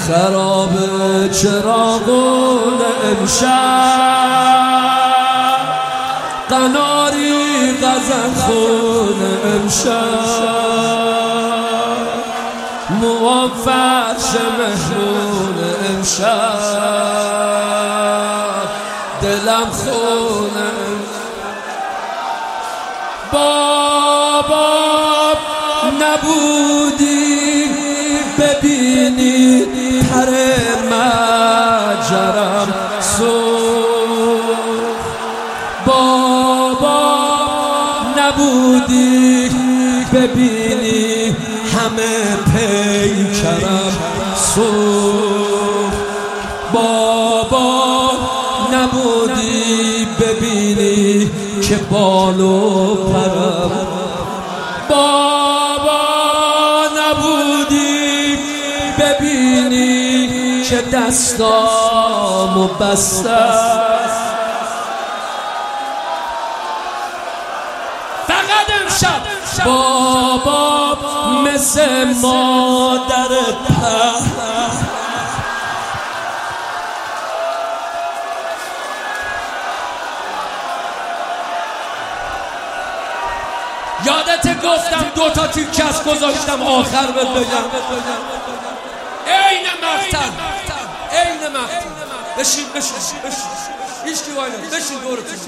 خراب چراغون امشب، قناری غزل خون امشب، موام فرش مهمون امشب، دلم خونه. بابا نبودی ببینی پر مجرم سوخت، بابا نبودی ببینی همه پیکرم سوخت، بابا نبودی ببینی که بال و پرم، بابا نبودی ببینی که دستامو بستم. فقط امشب بابا مثل مادر په، یادت گفتم 2 تا تیکه از گذاشتم آخر بهت بگم. عین مقتل، عین مقتل. بشین هیچ کی وای نمیشه، بشین دورتون.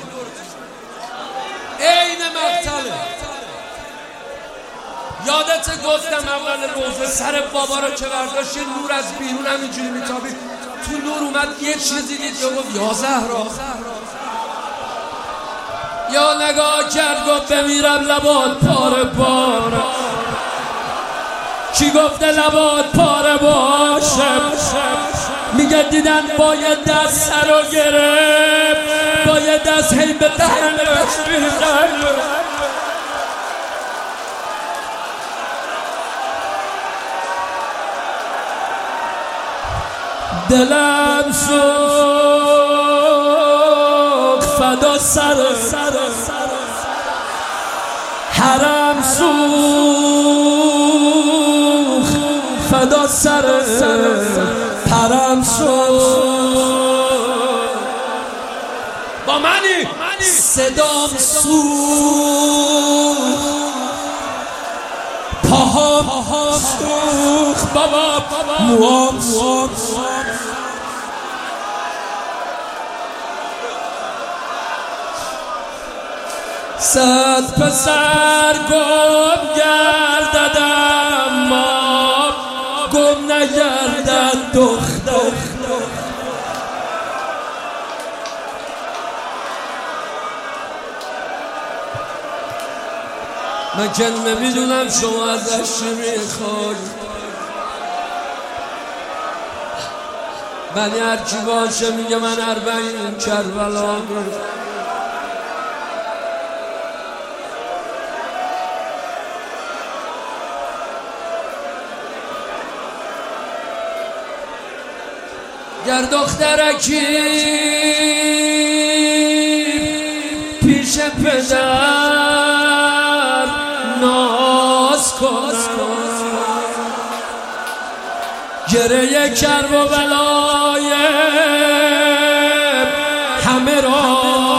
عین مقتله. یادت گفتم اول روزه سر بابا رو که برداشت نور از بیرون همینجوری میتابید، تو نور اومد یه چیزی دید یا گفت یا زهرا، یا نگاه کرد گفت بمیرم لبات پاره پاره. کی گفته لبات پاره باشه؟ میگه دیدن با یه دست سر رو گرفت، با یه دست هی به دهنش میزن. دلم سوخت فدا سر حرم سوخت، فدا سر حرم سوخت. با منی صدام سوخت، پاهام سوخت، بابا موام سوخت. صد پسر گم گردد اما گم نگردد دختر. من که نمیدونم شما ازش چی میخوای، ولی هرکی باشه میگه من 40 کربلا. گر دخترکی پیش پدر ناز کنم، گره کرب و بلای همه را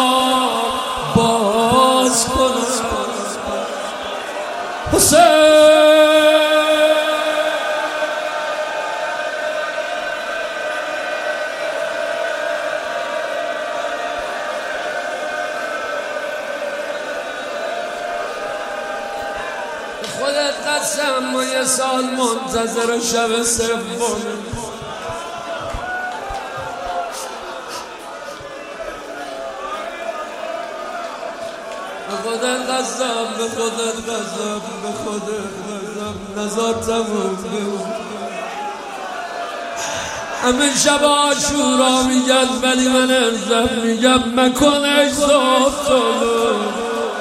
باز کنم. حسین خودت قسم ما یه سال منتظر شب سوم، به خودت قسم، به خودت قسم، به خودت قسم نزار تموم. همه شب عاشورا میگن ولی من امشب میگم مکن ای صبح طلوع.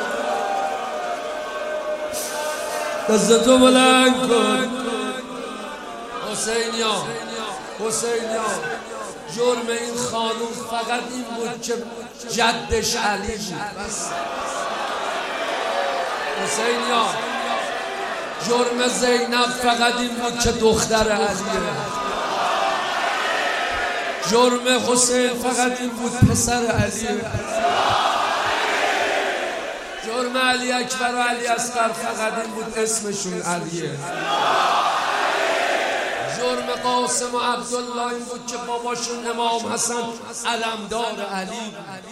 دستتو بلند کن حسینیا، حسینیا. جرم این خانوم فقط این بود که جدش علی بود. حسینیا، جرم زینب فقط این بود که دختر علیه. جرم حسین فقط این بود پسر علی. جرم علی اکبر و علی اصغر فقط این بود اسمشون علیه. جرم قاسم و عبدالله این بود که باباشون امام حسن علمدار علی بود.